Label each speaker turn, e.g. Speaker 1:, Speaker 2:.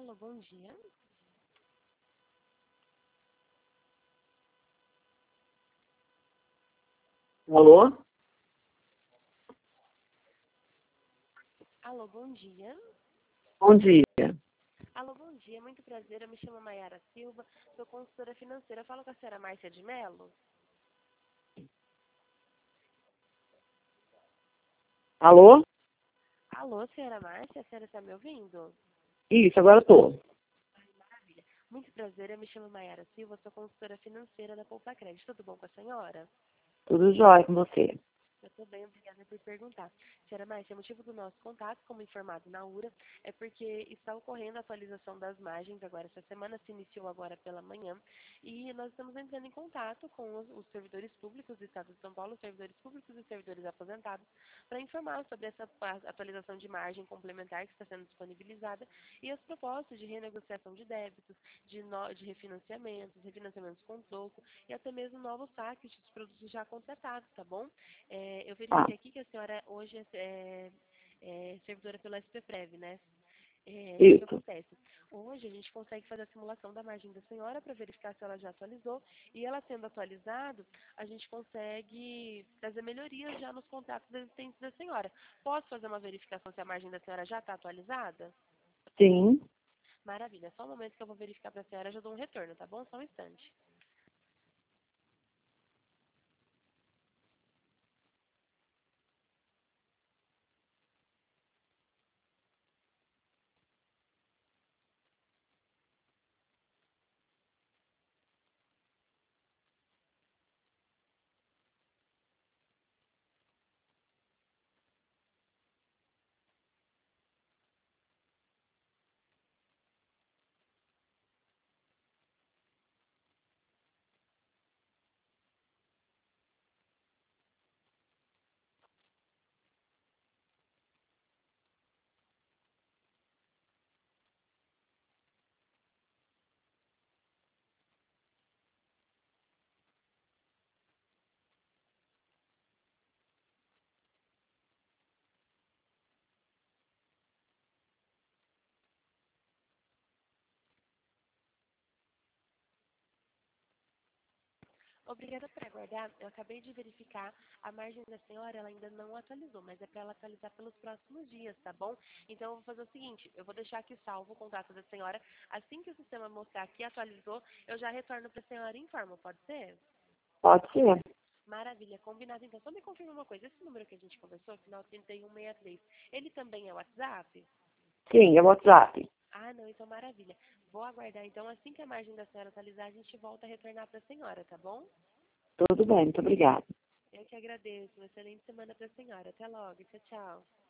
Speaker 1: Alô, bom dia.
Speaker 2: Alô?
Speaker 1: Alô, bom dia.
Speaker 2: Bom dia.
Speaker 1: Alô, bom dia. Muito prazer. Eu me chamo Maiara Silva. Sou consultora financeira. Falo com a senhora Márcia de Mello.
Speaker 2: Alô?
Speaker 1: Alô, senhora Márcia. A senhora está me ouvindo?
Speaker 2: Isso, agora estou.
Speaker 1: Maravilha. Muito prazer. Eu me chamo Maiara Silva. Sou consultora financeira da Poupa Crédito. Tudo bom com a senhora?
Speaker 2: Tudo jóia com você?
Speaker 1: Eu estou bem, obrigada por perguntar. Senhora Márcia, o motivo do nosso contato, como informado na URA, é porque está ocorrendo a atualização das margens agora. Essa semana se iniciou agora pela manhã e nós estamos entrando em contato com os servidores públicos do Estado de São Paulo, servidores públicos e servidores aposentados, para informar sobre essa atualização de margem complementar que está sendo disponibilizada e as propostas de renegociação de débitos, de refinanciamentos com troco e até mesmo novos saques de produtos já contratados, tá bom? Eu
Speaker 2: Ah,
Speaker 1: verifiquei aqui que a senhora hoje é servidora pelo SPPrev, né? O que
Speaker 2: isso.
Speaker 1: acontece? Hoje a gente consegue fazer a simulação da margem da senhora para verificar se ela já atualizou e ela sendo atualizado, a gente consegue trazer melhorias já nos contratos existentes da senhora. Posso fazer uma verificação se a margem da senhora já está atualizada?
Speaker 2: Sim.
Speaker 1: Maravilha, só um momento que eu vou verificar para a senhora, já dou um retorno, tá bom? Só um instante. Obrigada por aguardar. Eu acabei de verificar a margem da senhora, ela ainda não atualizou, mas é para ela atualizar pelos próximos dias, tá bom? Então eu vou fazer o seguinte, eu vou deixar aqui salvo o contato da senhora. Assim que o sistema mostrar que atualizou, eu já retorno para a senhora e informo, pode ser?
Speaker 2: Pode ser.
Speaker 1: Maravilha, combinado então. Só me confirma uma coisa, esse número que a gente conversou, final 3163, ele também é WhatsApp?
Speaker 2: Sim, é WhatsApp.
Speaker 1: Ah, não, então maravilha. Vou aguardar então, assim que a margem da senhora atualizar, a gente volta a retornar para a senhora, tá bom?
Speaker 2: Tudo bem, muito obrigada.
Speaker 1: Eu que agradeço. Uma excelente semana para a senhora. Até logo. Tchau, tchau.